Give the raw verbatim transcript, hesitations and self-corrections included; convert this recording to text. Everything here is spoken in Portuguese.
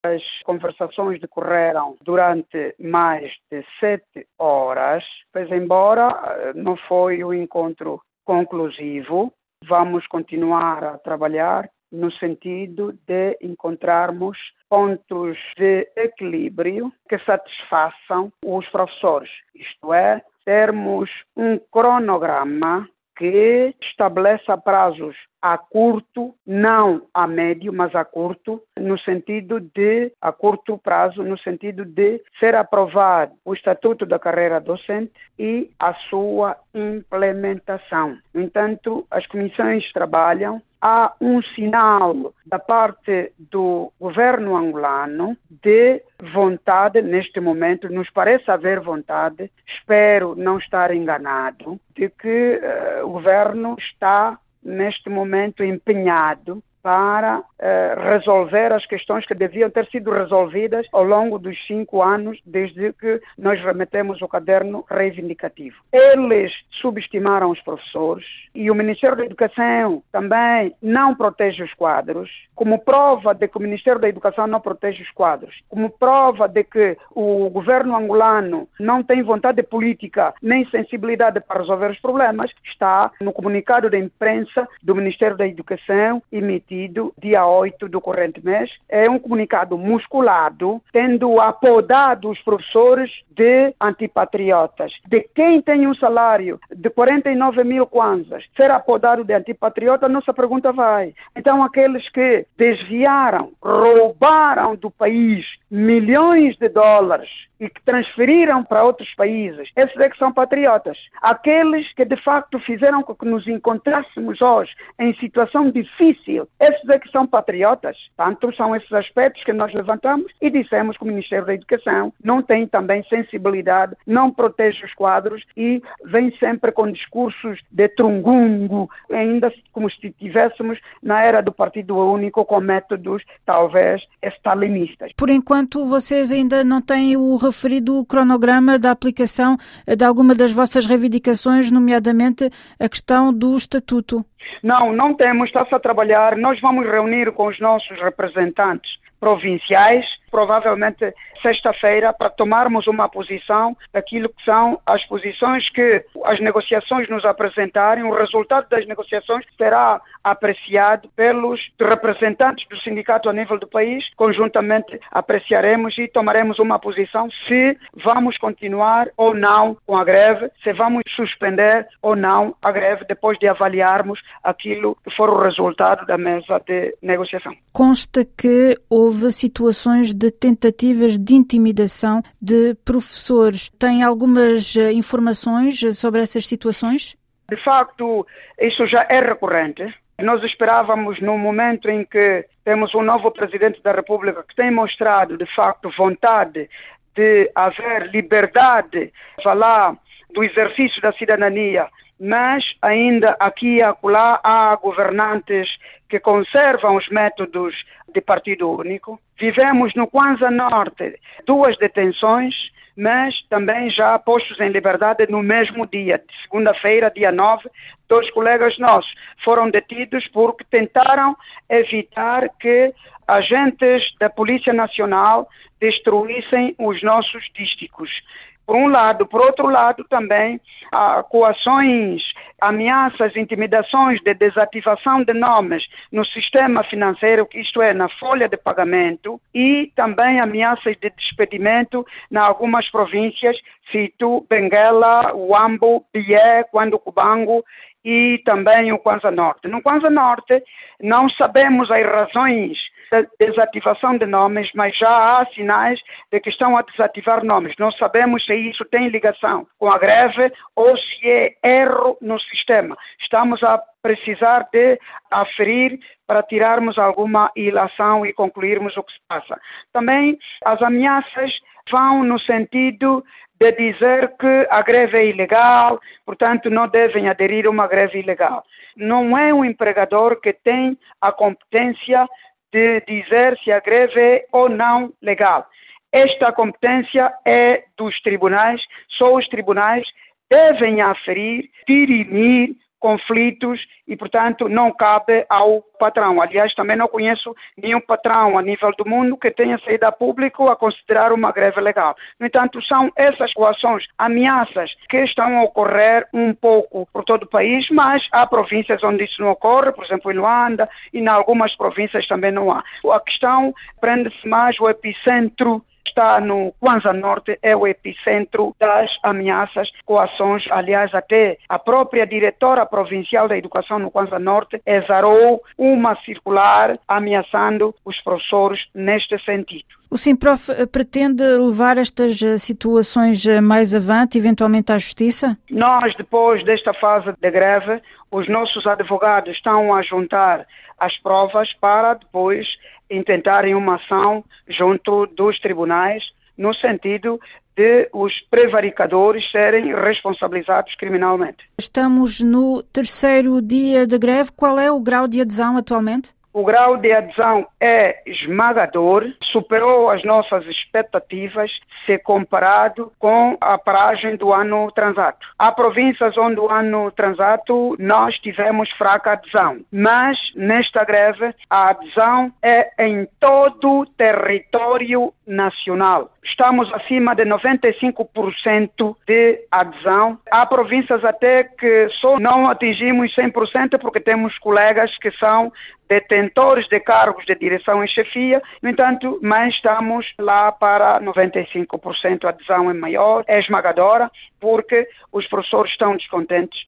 As conversações decorreram durante mais de sete horas, pois embora não foi um encontro conclusivo, vamos continuar a trabalhar no sentido de encontrarmos pontos de equilíbrio que satisfaçam os professores, isto é, termos um cronograma que estabeleça prazos a curto, não a médio, mas a curto, no sentido de, a curto prazo, no sentido de ser aprovado o Estatuto da Carreira Docente e a sua implementação. No entanto, as comissões trabalham, há um sinal da parte do governo angolano de vontade, neste momento, nos parece haver vontade, espero não estar enganado, de que uh, o governo está neste momento empenhado para eh, resolver as questões que deviam ter sido resolvidas ao longo dos cinco anos desde que nós remetemos o caderno reivindicativo. Eles subestimaram os professores e o Ministério da Educação também não protege os quadros, como prova de que o Ministério da Educação não protege os quadros, como prova de que o governo angolano não tem vontade política nem sensibilidade para resolver os problemas, está no comunicado da imprensa do Ministério da Educação emitido dia oito do corrente mês. É um comunicado musculado, tendo apodado os professores de antipatriotas. De quem tem um salário de quarenta e nove mil kwanzas, ser apodado de antipatriota, nossa pergunta vai. Então, aqueles que desviaram, roubaram do país milhões de dólares e que transferiram para outros países, esses é que são patriotas. Aqueles que de facto fizeram com que nos encontrássemos hoje em situação difícil, esses é que são patriotas. Tanto são esses aspectos que nós levantamos e dissemos que o Ministério da Educação não tem também sensibilidade, não protege os quadros e vem sempre com discursos de trungungo, ainda como se estivéssemos na era do Partido Único com métodos talvez stalinistas. Por enquanto vocês ainda não têm o referido cronograma da aplicação de alguma das vossas reivindicações, nomeadamente a questão do Estatuto. Não, não temos, está-se a trabalhar. Nós vamos reunir com os nossos representantes provinciais, provavelmente sexta-feira, para tomarmos uma posição daquilo que são as posições que as negociações nos apresentarem. O resultado das negociações será apreciado pelos representantes do sindicato a nível do país. Conjuntamente apreciaremos e tomaremos uma posição se vamos continuar ou não com a greve, se vamos suspender ou não a greve, depois de avaliarmos aquilo que for o resultado da mesa de negociação. Consta que houve situações de tentativas de intimidação de professores. Tem algumas informações sobre essas situações? De facto, isso já é recorrente. Nós esperávamos, no momento em que temos um novo presidente da República que tem mostrado, de facto, vontade de haver liberdade, falar do exercício da cidadania, mas ainda aqui e acolá há governantes que conservam os métodos de partido único. Vivemos no Kwanza Norte duas detenções, mas também já postos em liberdade no mesmo dia, de segunda-feira, dia nove, dois colegas nossos foram detidos porque tentaram evitar que agentes da Polícia Nacional destruíssem os nossos dísticos. Por um lado, por outro lado também, há coações, ameaças, intimidações de desativação de nomes no sistema financeiro, que isto é, na folha de pagamento, e também ameaças de despedimento em algumas províncias, cito Benguela, Huambo, Bié, Cubango e também o Kwanza Norte. No Kwanza Norte não sabemos as razões da desativação de nomes, mas já há sinais de que estão a desativar nomes. Não sabemos se isso tem ligação com a greve ou se é erro no sistema. Estamos a precisar de aferir para tirarmos alguma ilação e concluirmos o que se passa. Também as ameaças vão no sentido de dizer que a greve é ilegal, portanto não devem aderir a uma greve ilegal. Não é o empregador que tem a competência de dizer se a greve é ou não legal. Esta competência é dos tribunais, só os tribunais devem aferir, dirimir conflitos e, portanto, não cabe ao patrão. Aliás, também não conheço nenhum patrão a nível do mundo que tenha saído a público a considerar uma greve legal. No entanto, são essas coações, ameaças que estão a ocorrer um pouco por todo o país, mas há províncias onde isso não ocorre, por exemplo, em Luanda, e em algumas províncias também não há. A questão prende-se mais o epicentro está no Kwanza Norte, é o epicentro das ameaças, coações. Aliás, até a própria diretora provincial da educação no Kwanza Norte exarou uma circular ameaçando os professores neste sentido. O Simprof pretende levar estas situações mais avante, eventualmente à Justiça? Nós, depois desta fase de greve, os nossos advogados estão a juntar as provas para depois intentarem uma ação junto dos tribunais no sentido de os prevaricadores serem responsabilizados criminalmente. Estamos no terceiro dia de greve. Qual é o grau de adesão atualmente? O grau de adesão é esmagador, superou as nossas expectativas se comparado com a paragem do ano transato. Há províncias onde o ano transato nós tivemos fraca adesão, mas nesta greve a adesão é em todo o território nacional. Estamos acima de noventa e cinco por cento de adesão. Há províncias até que só não atingimos cem por cento porque temos colegas que são detentores de cargos de direção e chefia, no entanto, mas estamos lá para noventa e cinco por cento, a adesão é maior, é esmagadora, porque os professores estão descontentes